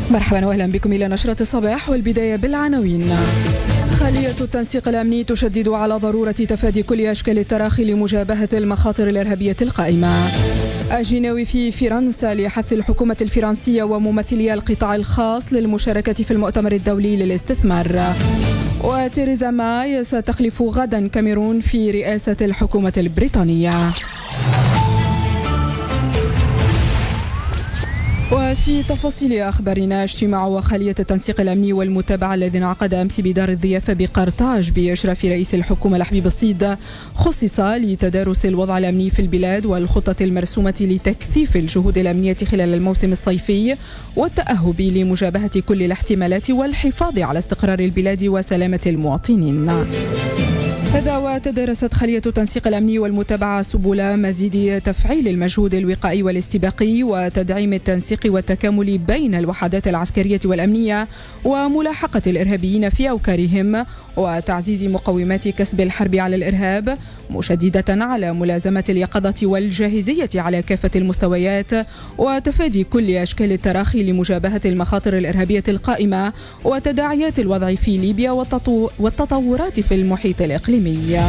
مرحبا واهلا بكم إلى نشرة الصباح، والبداية بالعناوين. خلية التنسيق الأمني تشدد على ضرورة تفادي كل أشكال التراخي لمجابهة المخاطر الإرهابية القائمة. الجناوي في فرنسا لحث الحكومة الفرنسية وممثلي القطاع الخاص للمشاركة في المؤتمر الدولي للاستثمار. وتيريزا ماي ستخلف غدا كاميرون في رئاسة الحكومة البريطانية. وفي تفاصيل أخبارنا، اجتماع خلية التنسيق الأمني والمتابعة الذي انعقد أمس بدار الضيافة بقرطاج بإشراف رئيس الحكومة لحبيب الصيد خصص لتدارس الوضع الأمني في البلاد والخطة المرسومة لتكثيف الجهود الأمنية خلال الموسم الصيفي والتأهب لمجابهة كل الاحتمالات والحفاظ على استقرار البلاد وسلامة المواطنين. هذا وتدارست خلية التنسيق الأمني والمتابعة سبل مزيد تفعيل المجهود الوقائي والاستباقي وتدعيم التنسيق والتكامل بين الوحدات العسكرية والأمنية وملاحقة الإرهابيين في أوكارهم وتعزيز مقومات كسب الحرب على الإرهاب، مشددة على ملازمة اليقظة والجاهزية على كافة المستويات وتفادي كل أشكال التراخي لمجابهة المخاطر الإرهابية القائمة وتداعيات الوضع في ليبيا والتطورات في المحيط الإقليمي.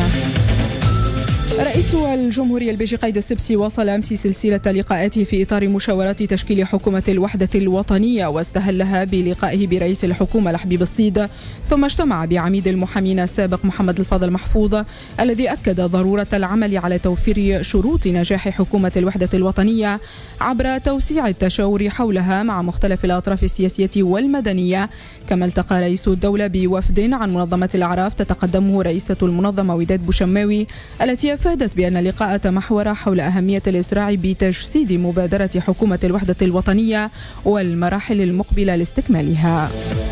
رئيس الجمهورية البيجي قايد السبسي واصل أمس سلسلة لقاءاته في إطار مشاورات تشكيل حكومة الوحدة الوطنية، واستهلها بلقائه برئيس الحكومة لحبيب الصيد، ثم اجتمع بعميد المحامين السابق محمد الفاضل محفوظ الذي أكد ضرورة العمل على توفير شروط نجاح حكومة الوحدة الوطنية عبر توسيع التشاور حولها مع مختلف الأطراف السياسية والمدنية. كما التقى رئيس الدولة بوفد عن منظمة الأعراف تتقدمه رئيسة المنظمة وداد بوشماوي، التي أفادت بأن اللقاء تمحور حول أهمية الإسراع بتجسيد مبادرة حكومة الوحدة الوطنية والمراحل المقبلة لاستكمالها.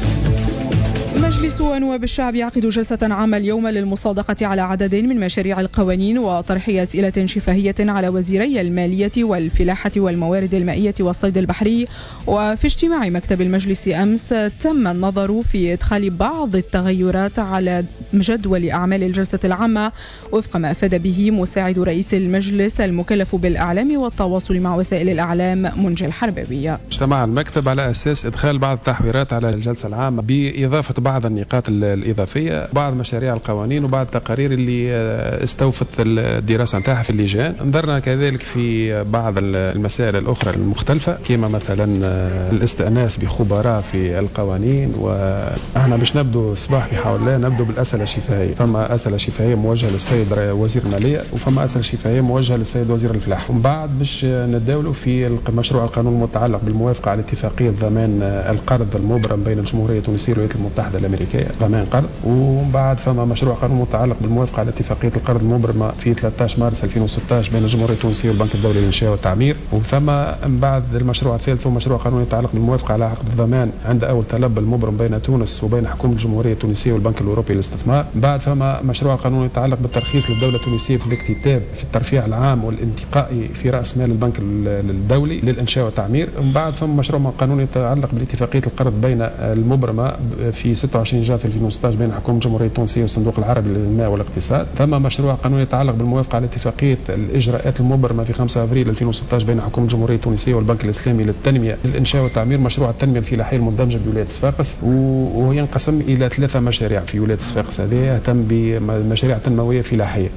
مجلس نواب الشعب يعقد جلسة عامة اليوم للمصادقة على عدد من مشاريع القوانين وطرح أسئلة شفهية على وزيري المالية والفلاحة والموارد المائية والصيد البحري. وفي اجتماع مكتب المجلس أمس تم النظر في إدخال بعض التغيرات على جدول أعمال الجلسة العامة وفق ما أفاد به مساعد رئيس المجلس المكلف بالأعلام والتواصل مع وسائل الأعلام منجي الحرباوي. اجتمع المكتب على أساس إدخال بعض التحويرات على الجلسة العامة بإضافة بعض النقاط الإضافية، بعض مشاريع القوانين وبعض التقارير اللي استوفت الدراسة نتاعها في اللجان. نظرنا كذلك في بعض المسائل الأخرى المختلفة كما مثلا الاستئناس بخبراء في القوانين. وإحنا باش نبدو صباح بحول الله نبدو بالأسئلة الشفهية. فما أسئلة شفهية موجهة للسيد وزير المالية وفما أسئلة شفهية موجهة للسيد وزير الفلاحة. ومن بعد باش نتداولوا في مشروع القانون المتعلق بالموافقة على اتفاقية ضمان القرض المبرم بين الجمهورية التونسية والولايات المتحدة الأمريكية ضمان قرض. ومن بعد فما مشروع قانون متعلق بالموافقة على اتفاقية القرض المبرمة في 13 مارس 2016 بين الجمهورية التونسية والبنك الدولي للإنشاء والتعمير. وثم من بعد المشروع الثالث هو مشروع قانون يتعلق بالموافقة على عقد الضمان عند أول تلبى المبرم بين تونس وبين حكومة الجمهورية التونسية والبنك الأوروبي للاستثمار. بعد فما مشروع قانون يتعلق بالترخيص للدولة التونسية في الاكتتاب في الترفيع العام والانتقائي في رأس مال البنك الدولي للإنشاء والتعمير. ومن بعد فما مشروع قانون يتعلق باتفاقية القرض بين المبرمة في 26 جانفي 2016 بين حكومة الجمهورية التونسية والصندوق العربي للماء والاقتصاد. ثم مشروع قانون يتعلق بالموافقة على اتفاقية الإجراءات المبرمة في 5 أبريل 2016 بين حكومة الجمهورية التونسية والبنك الإسلامي للتنمية للإنشاء والتعمير. مشروع التنمية الفلاحية المندمجة بولاية صفاقس وينقسم إلى 3 مشاريع في ولاية صفاقس. هذه يهتم بمشاريع تنموية فلاحية.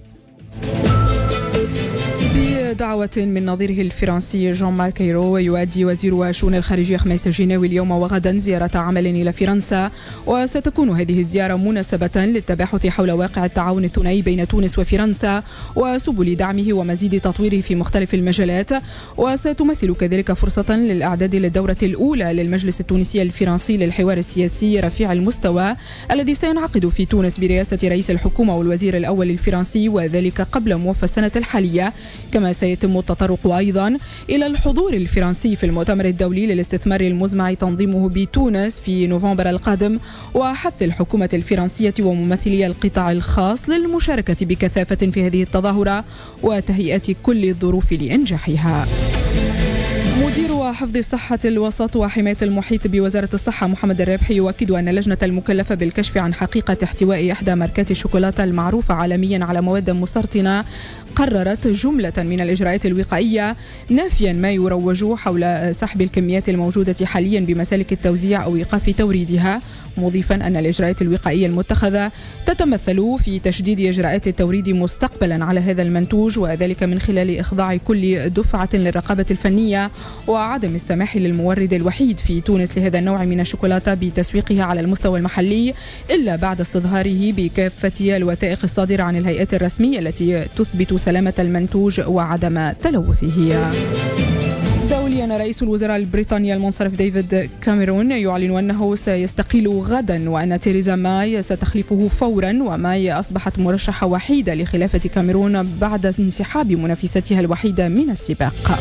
دعوة من نظيره الفرنسي جان مارك أيرو، يؤدي وزير الشؤون الخارجية خميس الجناوي اليوم وغدا زيارة عمل إلى فرنسا، وستكون هذه الزيارة مناسبة للتباحث حول واقع التعاون الثنائي بين تونس وفرنسا وسبل دعمه ومزيد تطويره في مختلف المجالات. وستمثل كذلك فرصة للإعداد للدورة الأولى للمجلس التونسي الفرنسي للحوار السياسي رفيع المستوى الذي سينعقد في تونس برئاسة رئيس الحكومة والوزير الأول الفرنسي، وذلك قبل موافى السنة الحالية. كما سيتم التطرق أيضا إلى الحضور الفرنسي في المؤتمر الدولي للاستثمار المزمع تنظيمه بتونس في نوفمبر القادم، وحث الحكومة الفرنسية وممثلي القطاع الخاص للمشاركة بكثافة في هذه التظاهرة وتهيئة كل الظروف لإنجاحها. مدير حفظ صحة الوسط وحماية المحيط بوزارة الصحة محمد الرابحي يؤكد أن اللجنة المكلفة بالكشف عن حقيقة احتواء إحدى ماركات الشوكولاتة المعروفة عالميا على مواد مسرطنة قررت جملة من الإجراءات الوقائية نافيا ما يروج حول سحب الكميات الموجودة حاليا بمسالك التوزيع أو إيقاف توريدها، مضيفا أن الإجراءات الوقائية المتخذة تتمثل في تشديد إجراءات التوريد مستقبلا على هذا المنتوج، وذلك من خلال إخضاع كل دفعة للرقابة الفنية وعدم السماح للمورد الوحيد في تونس لهذا النوع من الشوكولاتة بتسويقها على المستوى المحلي إلا بعد استظهاره بكافة الوثائق الصادرة عن الهيئات الرسمية التي تثبت سلامة المنتوج وعدم تلوثه. دوليا، رئيس الوزراء البريطاني المنصرف ديفيد كاميرون يعلن أنه سيستقيل غدا وأن تيريزا ماي ستخلفه فورا، وماي أصبحت مرشحة وحيدة لخلافة كاميرون بعد انسحاب منافستها الوحيدة من السباق.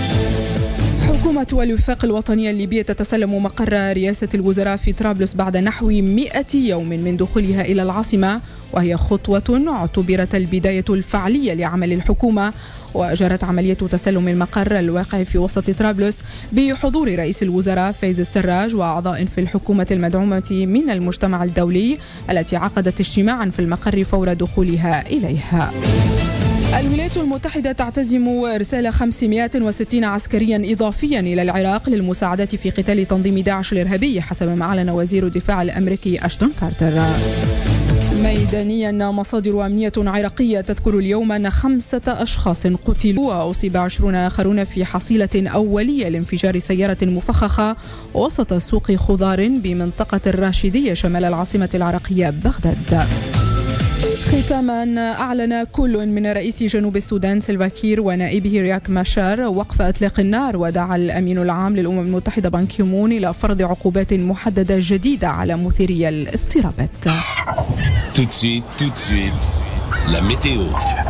حكومة الوفاق الوطنية الليبية تتسلم مقر رئاسة الوزراء في طرابلس بعد نحو 100 يوم من دخولها إلى العاصمة، وهي خطوة اعتبرت البداية الفعلية لعمل الحكومة. وجرت عملية تسلم المقر الواقع في وسط طرابلس بحضور رئيس الوزراء فايز السراج وأعضاء في الحكومة المدعومة من المجتمع الدولي التي عقدت اجتماعا في المقر فور دخولها إليها. الولايات المتحدة تعتزم إرسال 560 عسكريا إضافيا إلى العراق للمساعدة في قتال تنظيم داعش الإرهابي حسب ما أعلن وزير الدفاع الأمريكي أشتون كارتر. ميدانيا، مصادر أمنية عراقية تذكر اليوم أن 5 أشخاص قتلوا وأصيب 20 آخرون في حصيلة أولية لانفجار سيارة مفخخة وسط سوق خضار بمنطقة الراشدية شمال العاصمة العراقية بغداد. ختاما، أعلن كل من رئيس جنوب السودان سيلفا كير ونائبه رياك ماشار وقف إطلاق النار، ودعا الأمين العام للأمم المتحدة بان كي مون إلى فرض عقوبات محددة جديدة على مثيري الاضطرابات. Tout de suite, la météo.